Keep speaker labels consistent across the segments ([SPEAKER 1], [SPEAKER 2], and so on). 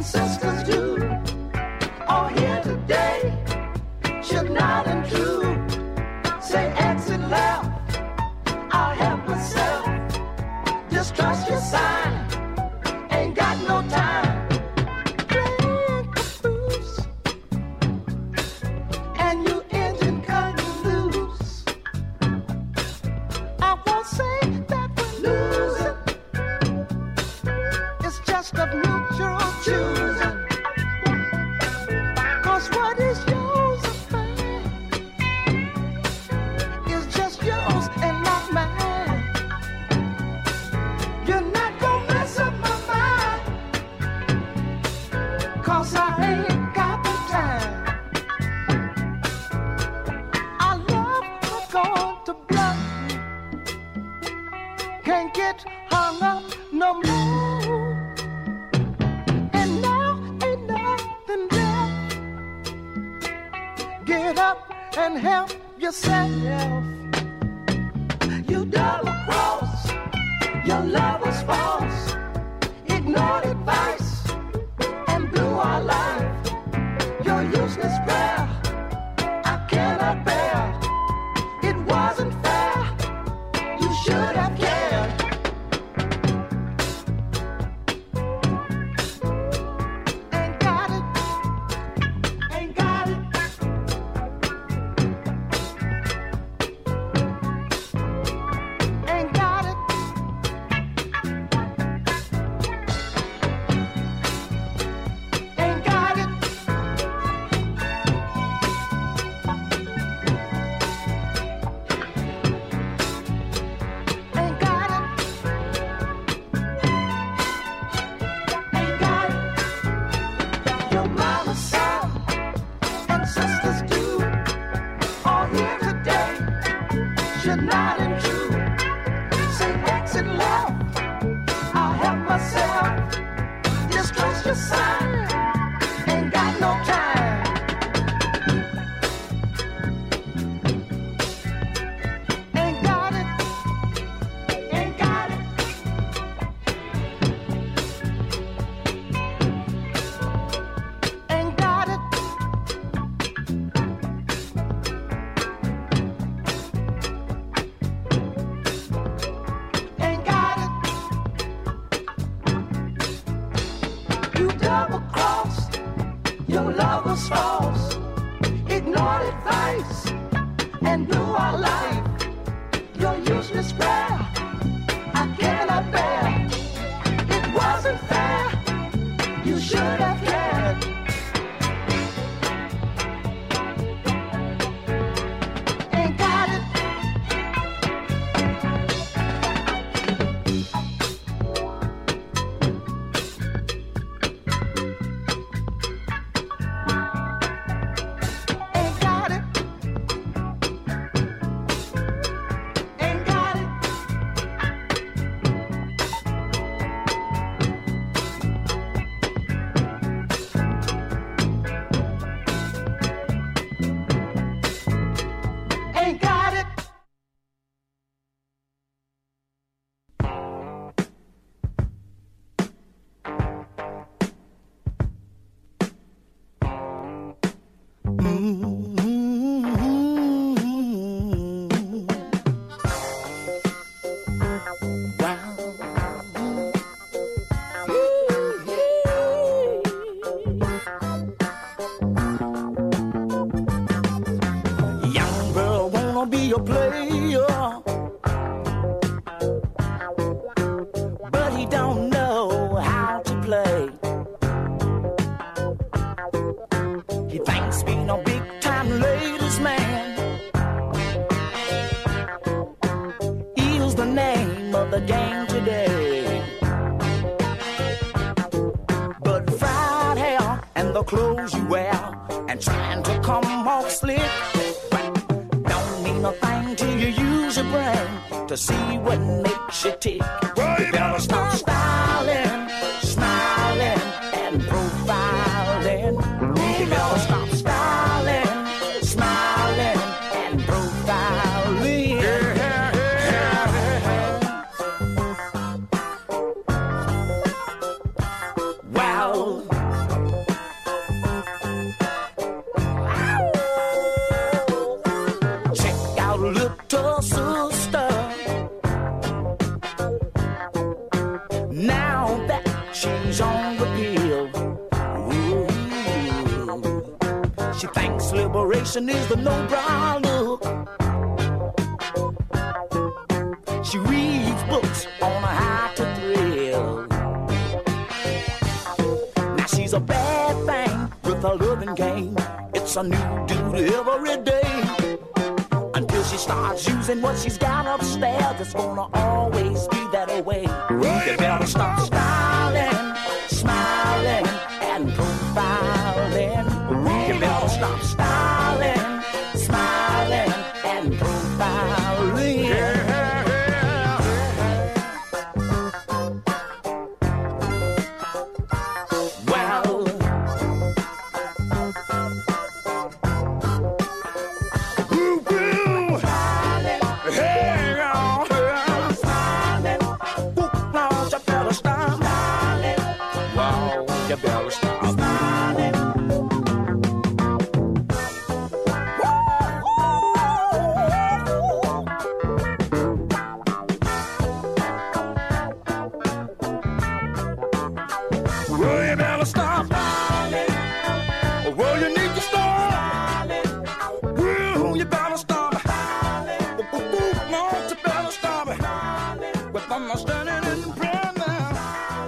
[SPEAKER 1] sisters do, all here today, should not intrude. Say exit left, I'll help myself. Just trust your sign, ain't got no time. Playing caboose, and you engine cutting loose. I won't say that we're losing, it's just a mutual choosing. 'Cause what is yours is mine, is just yours and not mine. You're not gonna mess up my mind, 'cause I ain't got the time. Our love has gone to blood, can't get hung up no more. And now ain't nothing left. Get up and help yourself. You double cross, your love was false. Ignored advice and blew our life. Your useless prayer, I cannot bear. It wasn't fair, you should have cared. Ain't got it, ain't got it. Ain't got it. Ain't got it. Ain't got it. Ain't got it. Your mama said, and sisters do, all here today, should not intrude. Say exit left, I'll help myself. Just trust your sign, ain't got no time. Ain't got it, ain't got it. Ain't got it. Ain't got it. You double crossed, your love was false. Ignored advice and blew our life. Your useless prayer, I cannot bear. It wasn't fair, you should have cared. Ain't got it. Ain't got it. Ain't got it. Ain't got it.
[SPEAKER 2] Young girl wanna be a player, but he don't know how to play. He thinks being a big time ladies man is the name of the game today. But fried hair and the clothes you wear and trying to come off slick don't mean a thing till you use your brain to see what makes you tick. You better stop styling, smiling, and profiling. You better stop styling, smiling, and profiling. Wow. passion is the no-brow look. She reads books on how to thrill. Now she's a bad thing with a loving game. It's a new duty every day. Until she starts using what she's got upstairs, it's gonna always be that way. You better stop styling, smiling, and profiling. You better stop styling, smiling, and profiling. Well, woo-woo. Hey, oh, smiling. Now you better stop smiling. Wow, you better stop smiling. Well, you better stop smiling. Well, you need to stop smiling. Well, you better stop smiling. No, you better stop smiling. With understanding and prayer now.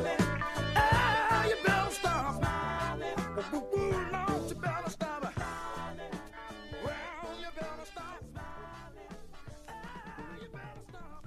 [SPEAKER 2] You better stop smiling. No, you better stop smiling. Well, you better stop smiling. You better stop.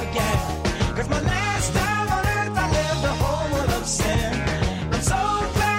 [SPEAKER 2] My last time on earth I lived a whole world of sin. I'm so glad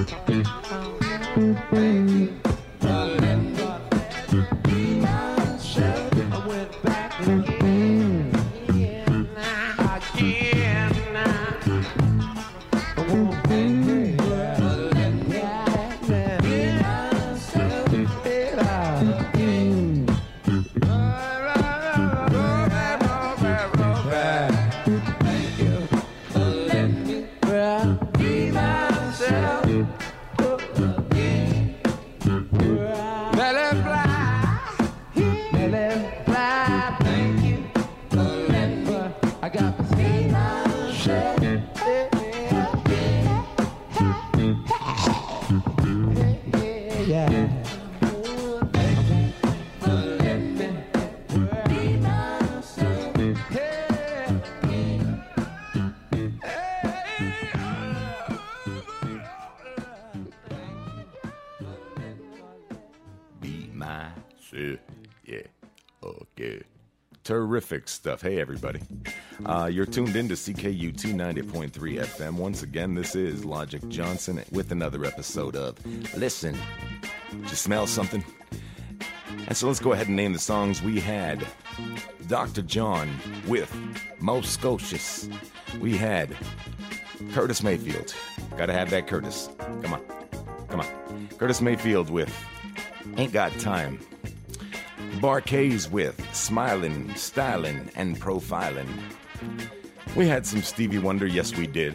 [SPEAKER 3] Terrific stuff. Hey, everybody. You're tuned in to CKU 290.3 FM. Once again, this is Logic Johnson with another episode of Listen. Did you smell something? And so let's go ahead and name the songs. We had Dr. John with Most Scotious. We had Curtis Mayfield. Gotta have that Curtis. Come on. Come on. Curtis Mayfield with Ain't Got Time. Bar-Kays with Smilin', Stylin', and Profilin'. We had some Stevie Wonder, yes we did.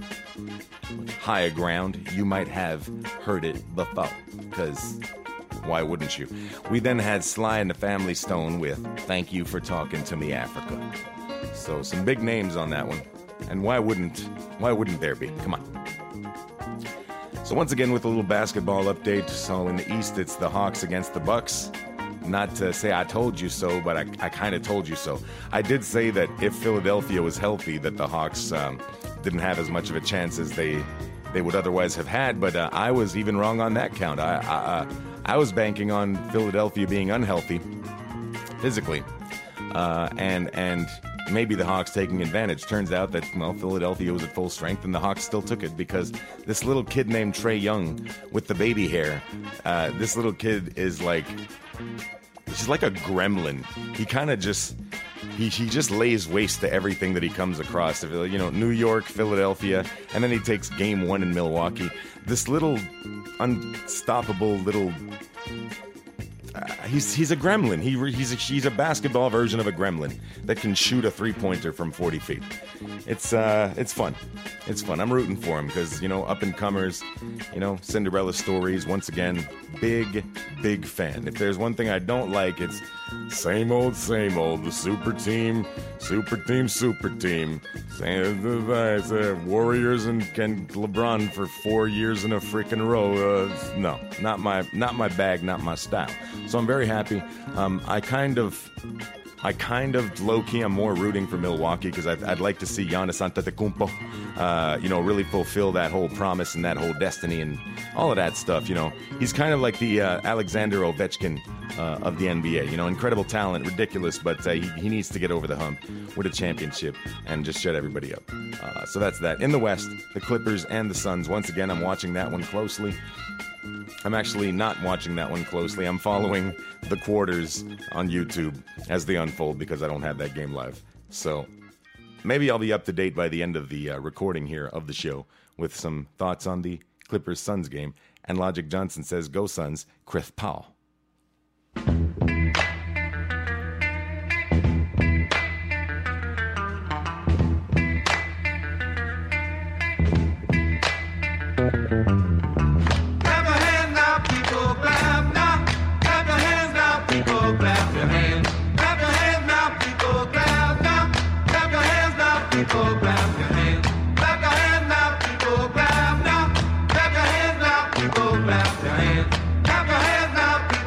[SPEAKER 3] Higher Ground, you might have heard it before, because why wouldn't you? We then had Sly and the Family Stone with Thank You for Talking to Me, Africa. So some big names on that one. And why wouldn't there be? Come on. So once again with a little basketball update. So in the East, it's the Hawks against the Bucks. Not to say I told you so, but I kind of told you so. I did say that if Philadelphia was healthy, that the Hawks didn't have as much of a chance as they would otherwise have had, but I was even wrong on that count. I was banking on Philadelphia being unhealthy physically, and maybe the Hawks taking advantage. Turns out that, well, Philadelphia was at full strength, and the Hawks still took it because this little kid named Trae Young with the baby hair, this little kid is like... He's like a gremlin. He kind of just, he just lays waste to everything that he comes across. You know, New York, Philadelphia, and then he takes game one in Milwaukee. This little unstoppable little, he's a gremlin. He's a basketball version of a gremlin that can shoot a three-pointer from 40 feet. It's fun. It's fun. I'm rooting for him because, you know, up-and-comers, you know, Cinderella stories. Once again, big fan. If there's one thing I don't like, it's same old. The super team. Warriors and LeBron for 4 years in a freaking row. No, not my bag, not my style. So I'm very happy. I kind of low-key, I'm more rooting for Milwaukee because I'd like to see Giannis Antetokounmpo, really fulfill that whole promise and that whole destiny and all of that stuff. You know, he's kind of like the Alexander Ovechkin of the NBA. You know, incredible talent, ridiculous, but he needs to get over the hump with a championship and just shut everybody up. So that's that. In the West, the Clippers and the Suns. Once again, I'm watching that one closely. I'm actually not watching that one closely. I'm following the quarters on YouTube as they unfold because I don't have that game live. So maybe I'll be up to date by the end of the recording here of the show with some thoughts on the Clippers-Suns game. And Logic Johnson says, go Suns, Chris Paul.
[SPEAKER 4] Clap your hands now,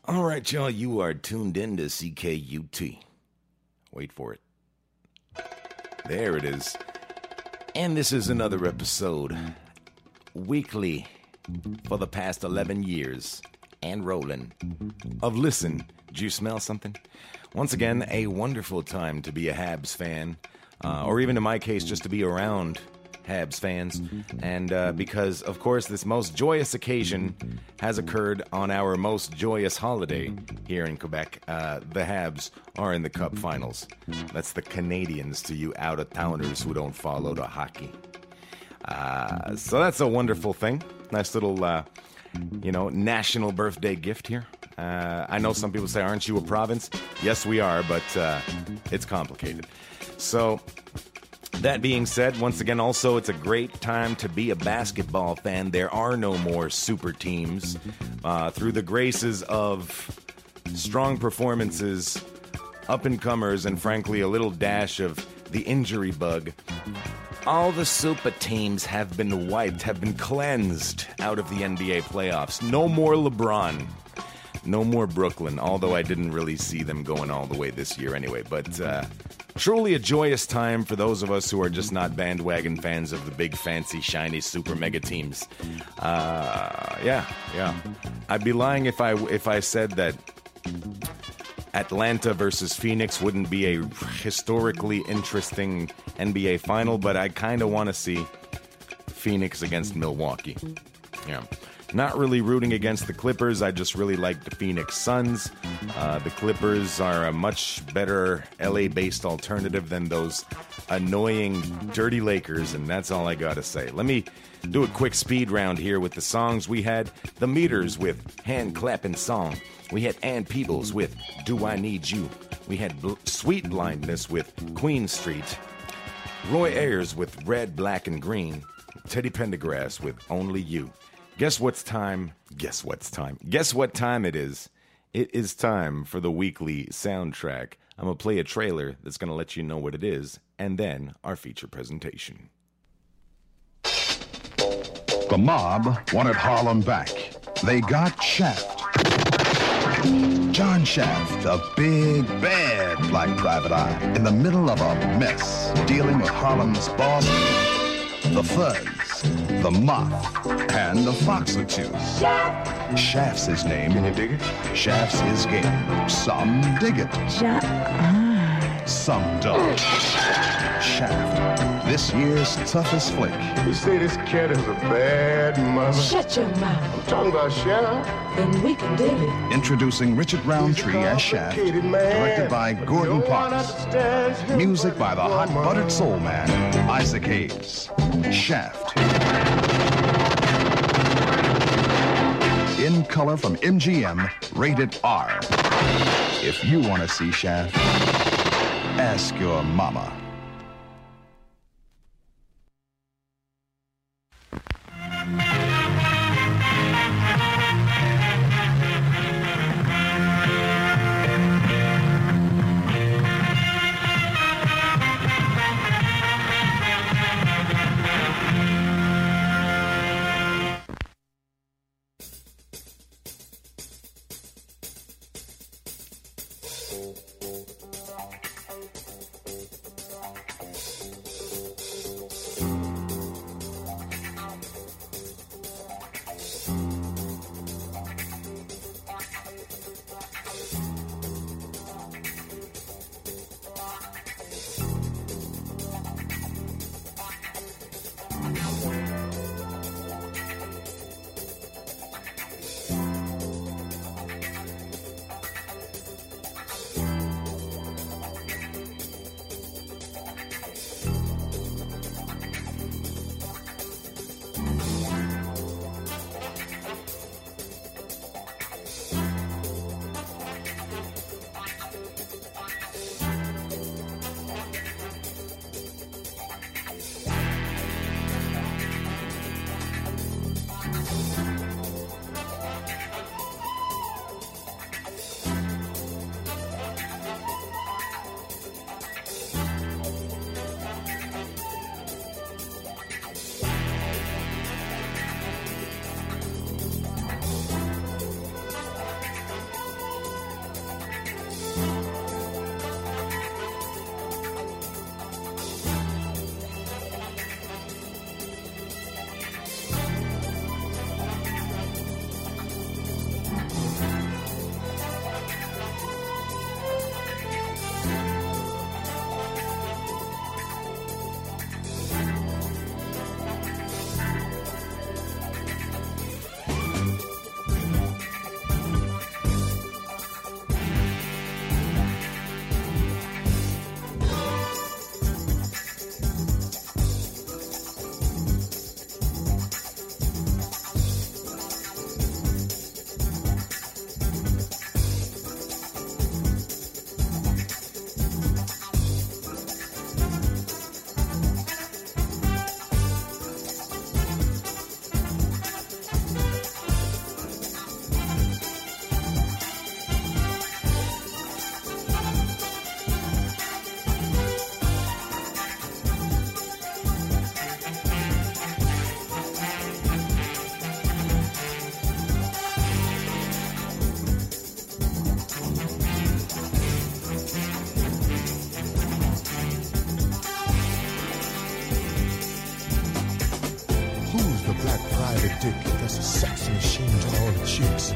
[SPEAKER 3] All right, y'all, you are tuned in to CKUT. Wait for it. There it is. And this is another episode, weekly for the past 11 years, and rolling, of Listen. Did you smell something? Once again, a wonderful time to be a Habs fan, or even in my case, just to be around Habs fans, and because, of course, this most joyous occasion has occurred on our most joyous holiday here in Quebec. The Habs are in the Cup Finals. That's the Canadians to you out-of-towners who don't follow the hockey. So that's a wonderful thing. Nice little, national birthday gift here. I know some people say, aren't you a province? Yes, we are, but it's complicated. So that being said, once again, also, it's a great time to be a basketball fan. There are no more super teams. Through the graces of strong performances, up-and-comers, and frankly, a little dash of the injury bug, all the super teams have been wiped, have been cleansed out of the NBA playoffs. No more LeBron. No more Brooklyn, although I didn't really see them going all the way this year anyway. But truly a joyous time for those of us who are just not bandwagon fans of the big, fancy, shiny, super mega teams. Yeah. I'd be lying if I said that Atlanta versus Phoenix wouldn't be a historically interesting NBA final, but I kind of want to see Phoenix against Milwaukee. Yeah. Not really rooting against the Clippers. I just really like the Phoenix Suns. The Clippers are a much better LA-based alternative than those annoying, dirty Lakers, and that's all I gotta say. Let me do a quick speed round here with the songs. We had The Meters with Hand Clapping Song. We had Ann Peebles with Do I Need You. We had Sweet Blindness with Queen Street. Roy Ayers with Red, Black, and Green. Teddy Pendergrass with Only You. Guess what time it is? It is time for the weekly soundtrack. I'm going to play a trailer that's going to let you know what it is, and then our feature presentation.
[SPEAKER 4] The mob wanted Harlem back. They got Shaft. John Shaft, a big, bad black private eye, in the middle of a mess, dealing with Harlem's boss, the Fuzz, the Moth, and the Fox or two. Shaft's his name.
[SPEAKER 5] Can you dig it?
[SPEAKER 4] Shaft's his game. Some dig it. Some don't. Shaft, this year's toughest flick.
[SPEAKER 5] You say this cat is a bad mother?
[SPEAKER 6] Shut your mouth.
[SPEAKER 5] I'm talking about Shaft.
[SPEAKER 6] Then we can dig it.
[SPEAKER 4] Introducing Richard Roundtree as Shaft, directed by Gordon Parks. Music by the hot buttered soul man, Isaac Hayes. Shaft. In color from MGM, rated R. If you want to see Shaft, ask your mama.
[SPEAKER 5] Black Private Dick, that's a sex machine to all the chicks.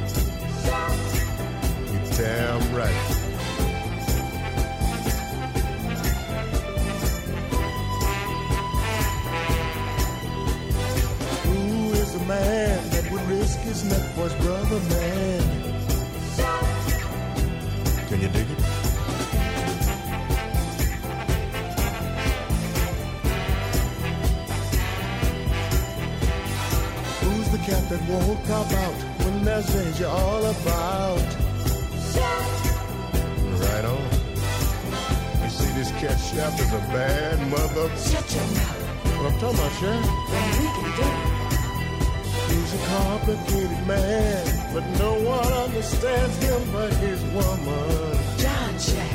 [SPEAKER 5] You damn right. Who is the man that would risk his neck for his brother, man? Can you dig it? Who's the cat that won't cop out when there's danger all about? Right on. You see, this cat chef is a bad mother.
[SPEAKER 6] Shut your mouth.
[SPEAKER 5] What I'm talking about, Chef?
[SPEAKER 6] Then we can do it.
[SPEAKER 5] He's a complicated man, but no one understands him but his woman.
[SPEAKER 6] John Shack.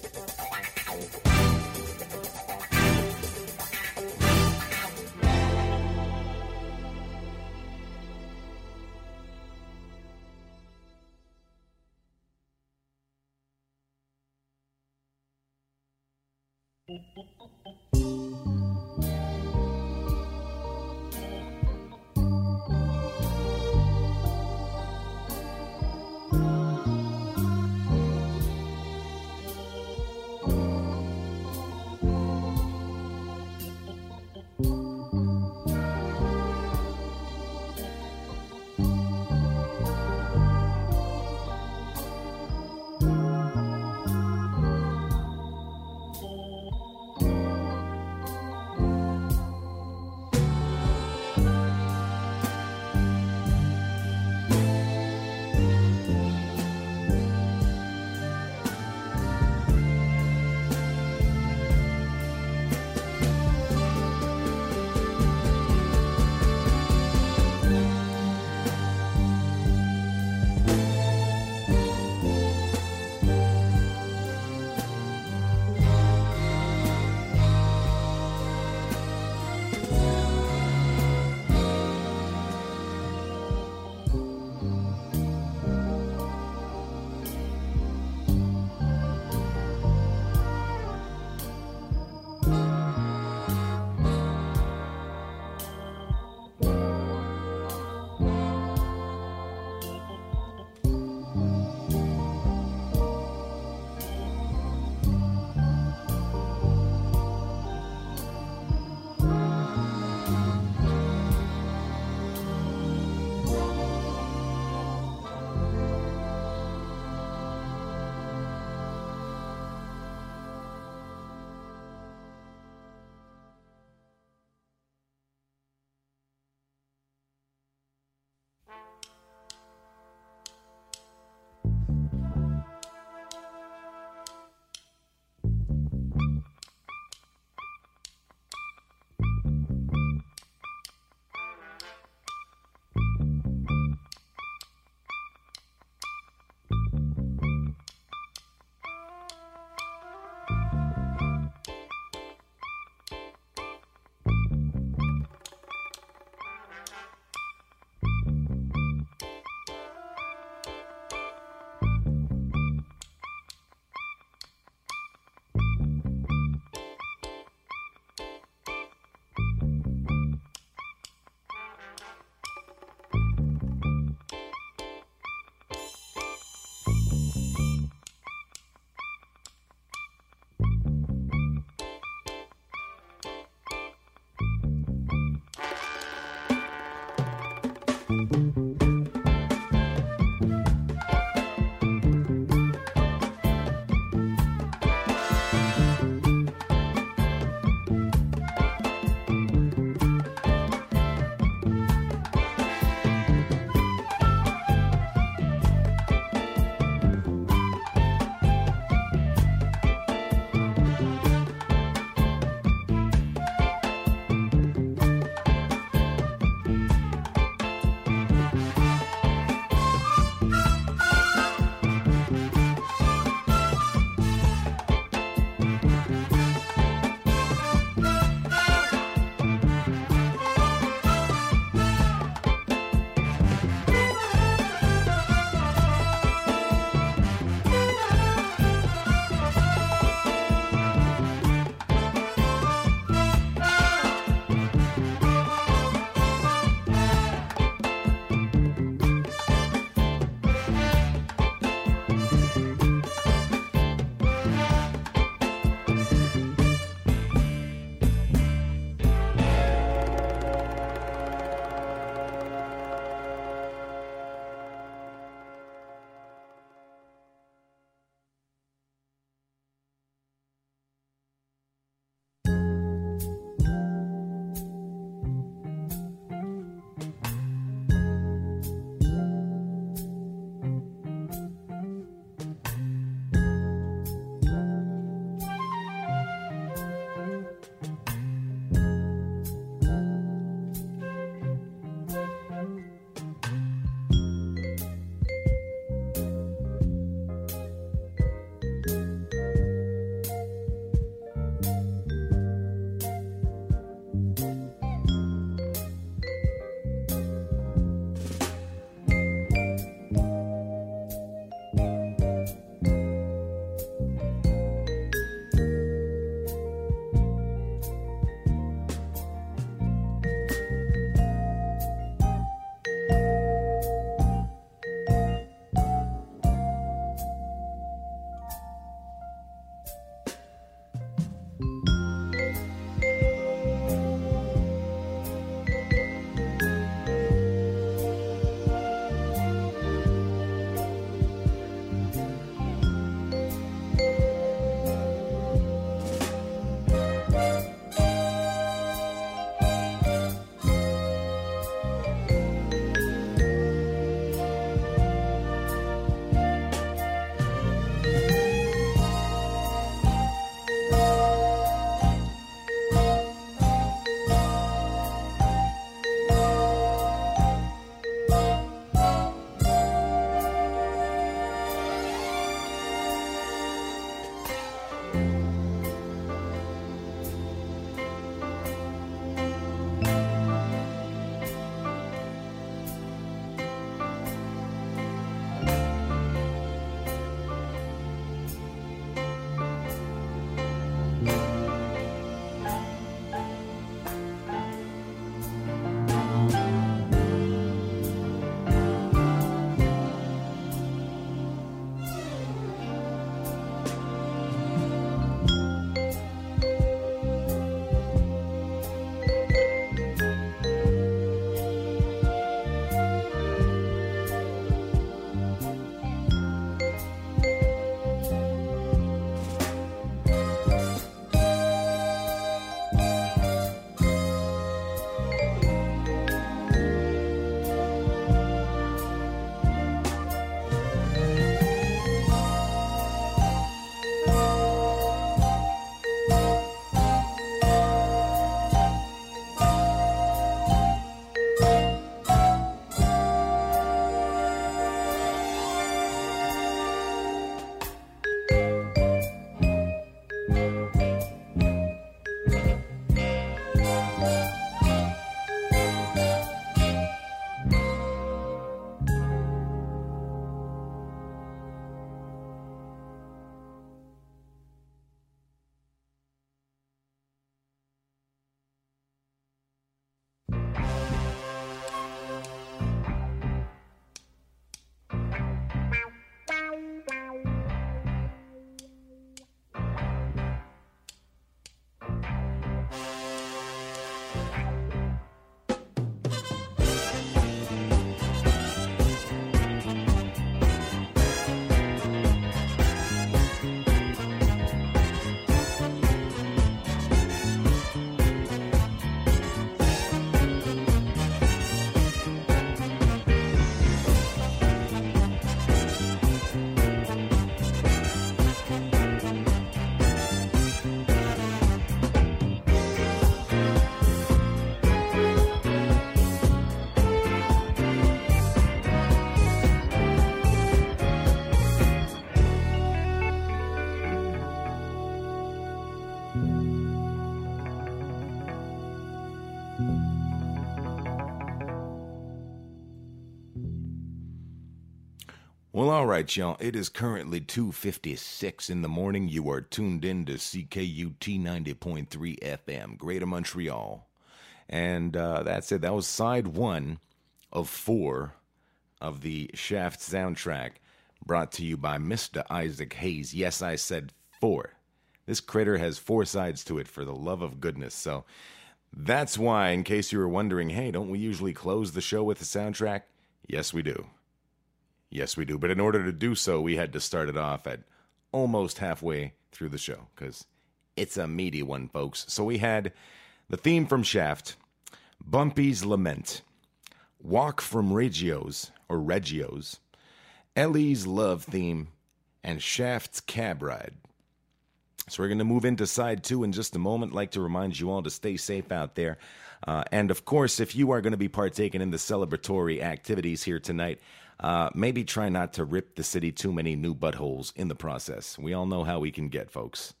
[SPEAKER 3] Well, all right, y'all. It is currently 2:56 in the morning. You are tuned in to CKUT 90.3 FM, Greater Montreal. And that's it. That was side one of 4 of the Shaft soundtrack, brought to you by Mr. Isaac Hayes. Yes, I said 4. This critter has 4 sides to it, for the love of goodness. So that's why, in case you were wondering, hey, don't we usually close the show with a soundtrack? Yes, we do. Yes, we do. But in order to do so, we had to start it off at almost halfway through the show, because it's a meaty one, folks. So we had the theme from Shaft, Bumpy's Lament, Walk from Reggio's, Ellie's Love Theme, and Shaft's Cab Ride. So we're going to move into side 2 in just a moment. I'd like to remind you all to stay safe out there. And of course, if you are going to be partaking in the celebratory activities here tonight, maybe try not to rip the city too many new buttholes in the process. We all know how we can get, folks.